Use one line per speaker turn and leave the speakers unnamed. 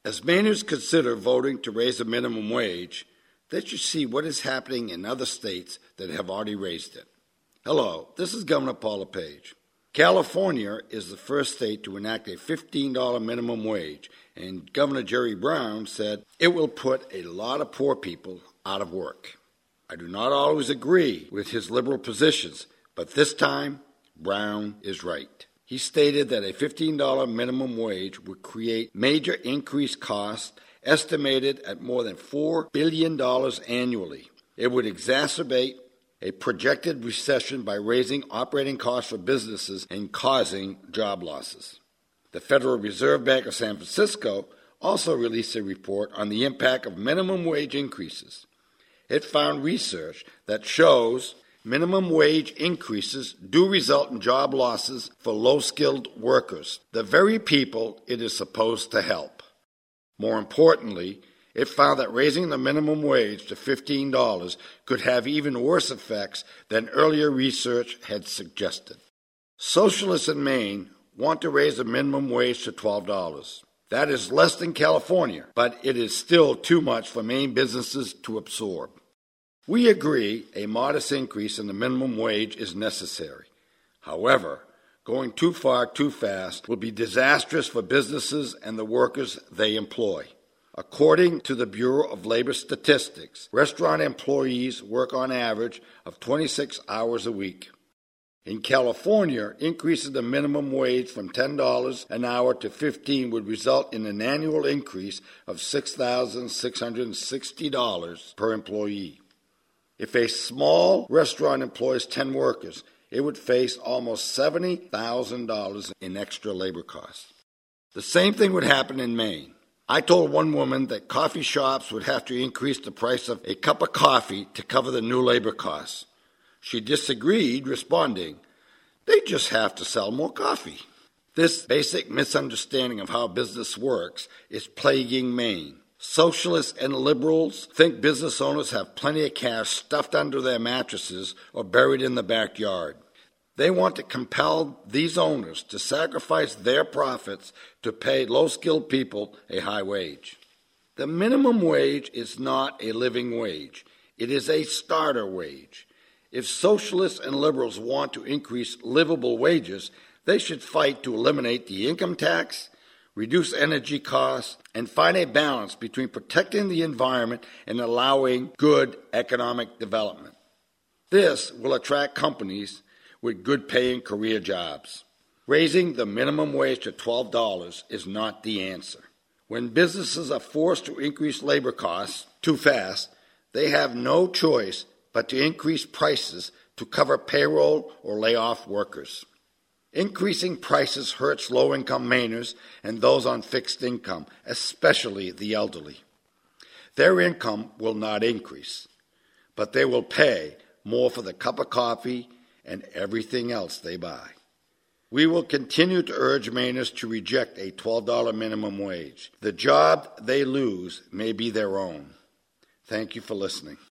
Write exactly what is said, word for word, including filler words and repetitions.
As Mainers consider voting to raise the minimum wage, they should see what is happening in other states that have already raised it. Hello, this is Governor Paul LePage. California is the first state to enact a fifteen dollars minimum wage, and Governor Jerry Brown said it will put a lot of poor people out of work. I do not always agree with his liberal positions, but this time, Brown is right. He stated that a fifteen dollars minimum wage would create major increased costs estimated at more than four billion dollars annually. It would exacerbate a projected recession by raising operating costs for businesses and causing job losses. The Federal Reserve Bank of San Francisco also released a report on the impact of minimum wage increases. It found research that shows minimum wage increases do result in job losses for low-skilled workers, the very people it is supposed to help. More importantly, it found that raising the minimum wage to fifteen dollars could have even worse effects than earlier research had suggested. Socialists in Maine want to raise the minimum wage to twelve dollars. That is less than California, but it is still too much for Maine businesses to absorb. We agree a modest increase in the minimum wage is necessary. However, going too far too fast will be disastrous for businesses and the workers they employ. According to the Bureau of Labor Statistics, restaurant employees work on average of twenty-six hours a week. In California, increasing the minimum wage from ten dollars an hour to fifteen dollars would result in an annual increase of six thousand six hundred sixty dollars per employee. If a small restaurant employs ten workers, it would face almost seventy thousand dollars in extra labor costs. The same thing would happen in Maine. I told one woman that coffee shops would have to increase the price of a cup of coffee to cover the new labor costs. She disagreed, responding, "They just have to sell more coffee." This basic misunderstanding of how business works is plaguing Maine. Socialists and liberals think business owners have plenty of cash stuffed under their mattresses or buried in the backyard. They want to compel these owners to sacrifice their profits to pay low-skilled people a high wage. The minimum wage is not a living wage. It is a starter wage. If socialists and liberals want to increase livable wages, they should fight to eliminate the income tax, reduce energy costs, and find a balance between protecting the environment and allowing good economic development. This will attract companies with good-paying career jobs. Raising the minimum wage to twelve dollars is not the answer. When businesses are forced to increase labor costs too fast, they have no choice but to increase prices to cover payroll or lay off workers. Increasing prices hurts low-income Mainers and those on fixed income, especially the elderly. Their income will not increase, but they will pay more for the cup of coffee and everything else they buy. We will continue to urge Mainers to reject a twelve dollars minimum wage. The job they lose may be their own. Thank you for listening.